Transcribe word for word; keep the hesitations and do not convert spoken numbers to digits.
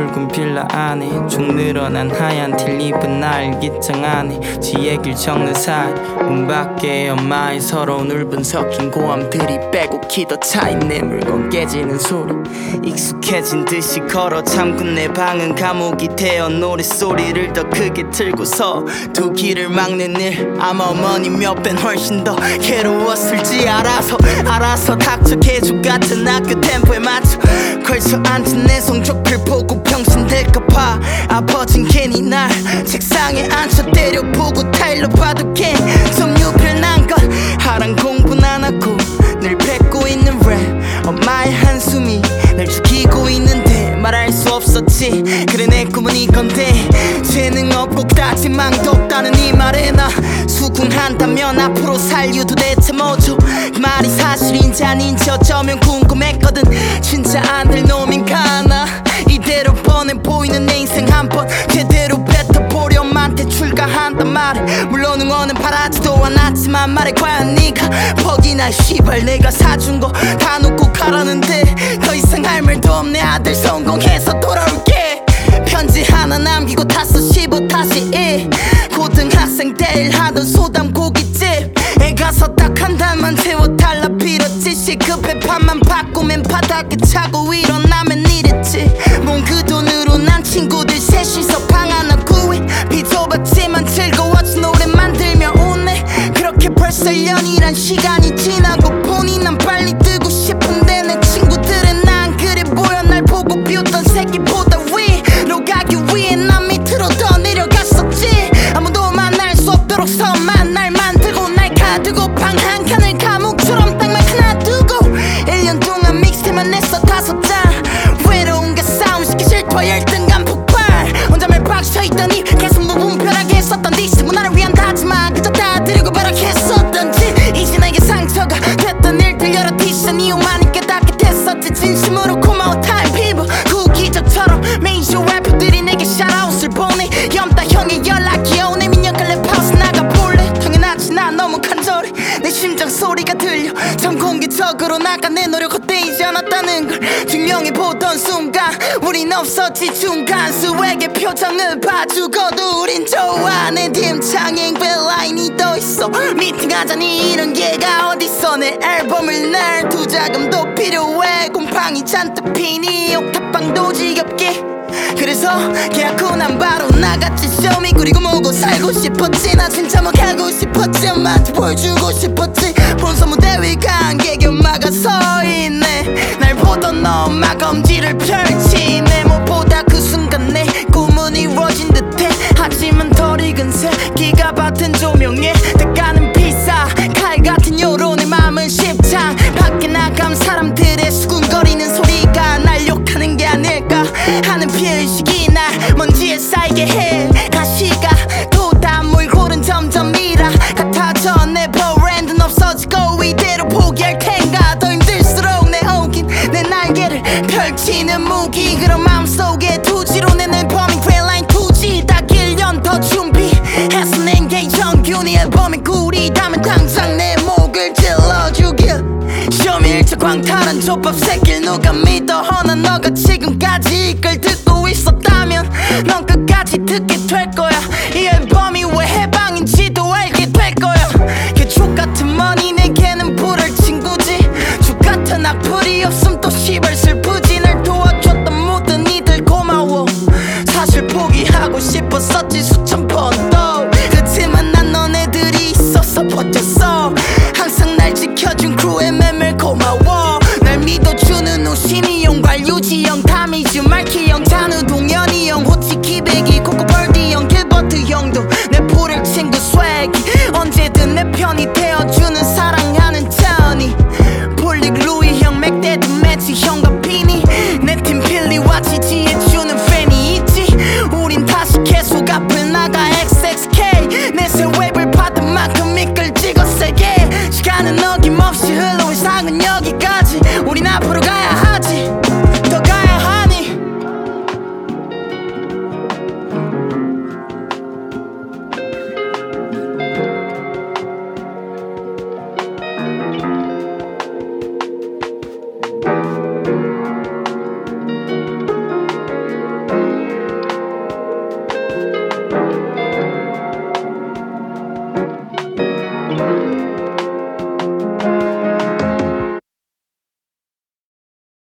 붉은 빌라 안에 쭉 늘어난 하얀 틸 입은 날기장 안에 지의 길 적는 사이 문 밖에 엄마의 서러운 울분 섞인 고함들이 빼곡히 더 차인 내 물건 깨지는 소리 익숙해진 듯이 걸어 잠근 내 방은 감옥이 되어 노랫소리를 더 크게 틀고서 두 길을 막는 일 아마 어머니 몇 배 훨씬 더 괴로웠을지 알아서 알아서 닥쳐 개죽 같은 학교 템포에 맞춰 걸쳐 앉은 내 성적표 보고 병신될까봐 아버진 괜히 날 책상에 앉혀 때려보고 타일러 봐도 괜좀 유별난 건 하란 공부는 안 하고 늘 뱉고 있는 랩 엄마의 한숨이 날 죽이고 있는데 말할 수 없었지 그래 내 꿈은 이건데 재능 없고 그다지 망도 없다는 이 말에 나 수긍한다면 앞으로 살 이유 도대체 뭐죠 그 말이 사실인지 아닌지 어쩌면 궁금했거든 진짜 안 될 놈인가 나 이대로 뻔해 보이는 내 인생 한번 제대로 뱉어보려 엄마한테 출가한단 말에 물론 응원은 바라지도 않았지만 말해 과연 네가 퍽이나 시발 내가 사준 거 다 놓고 가라는데 더 이상 할 말도 없네 아들 성공해서 돌아올게 편지 하나 남기고 탔어 십오 다시 일 고등학생 때 일하던 소담 고깃집 애 가서 딱 한 달만 채워달라 빌었지 시급해 판만 바꾸면 바닥에 차고 일어나면 이랬지 뭔 그 돈으로 난 친구들 셋이서 방 하나 구해 비도 받지만 즐거웠지 노래 만들며 오네 그렇게 벌써 년이란 시간이 지나고 보니 난 빨리 뜨고 싶은데 내 친구들은 난 그래 보여 날 보고 비웃던 새끼보다 위로 가기 위해 난 밑으로 더 내려갔었지 아무도 만날 수 없도록 선만 날 만들고 날 가두고 방 한 칸을 감옥처럼 딱만 하나 두고 일 년 동안 믹스테만 냈어 다섯 장 외로운 게 싸움 시기 싫다 열등감 폭발 혼자 밀박쳐있더니 계속 무분별하게 했었던 디스 문화를 위한 다지만 그저 다 드리고 벼락했었던지 이제 내게 상처가 됐던 일들 여러 티션 이유만이 깨닫게 됐었지 진심으로 고마워 타임 피부 구기적처럼 메이저 래퍼들이 내게 샤라웃을 보내 염따 형의 연락이 오네 민혁한 랩하우스 나가볼래 당연하지 난 너무 간절해 내 심장 소리가 들려 참 공개적으로 나가 내 노력 헛되이지 않았다는 걸 증명해 보던 순간 우린 없었지 중간 수에게 표정을 봐주고도 우린 좋아 내 팀창에 벨라인이 떠있어 미팅하자니 이런 게가 어딨어 내 앨범을 낼 투자금도 필요해 곰팡이 잔뜩 피니 옥탑방도 지겹게 그래서 계약 후 난 바로 나갔지 쇼미 그리고 뭐고 살고 싶었지 나 진짜 뭐 가고 싶었지 엄마한테 보여주고 싶었지 본서 무대 위 관객 엄마가 서있네 날 보던 엄마가 엄지를 펼치네 무엇보다 그 순간 내 꿈은 이루어진 듯해 하지만 덜 익은 새끼가 받은 조명에 대가는 비싸 칼 같은 여론의 마음은 십창 밖에 나가면 사람들의 수군거리는 소리가 날 욕하는 게 아닐까 하는 피해의식이 날 먼지에 쌓이게 해 가시가 돋아 몰골은 점점 미라 같아져 내 브랜드는 없어지고 이대로 포기할 텐가 더 힘들수록 내 오긴 내 날개를 펼치는 무기 그런 마음속에 투지로 내는 범인 벨라인 투지 딱 일 년 더 준비해서 낸 게 정균이 앨범에 꿀이 닿으면 당장 내 목을 찔러주길 쇼미 일차 광탈한 족밥 새끼를 누가 믿어 허나 너같이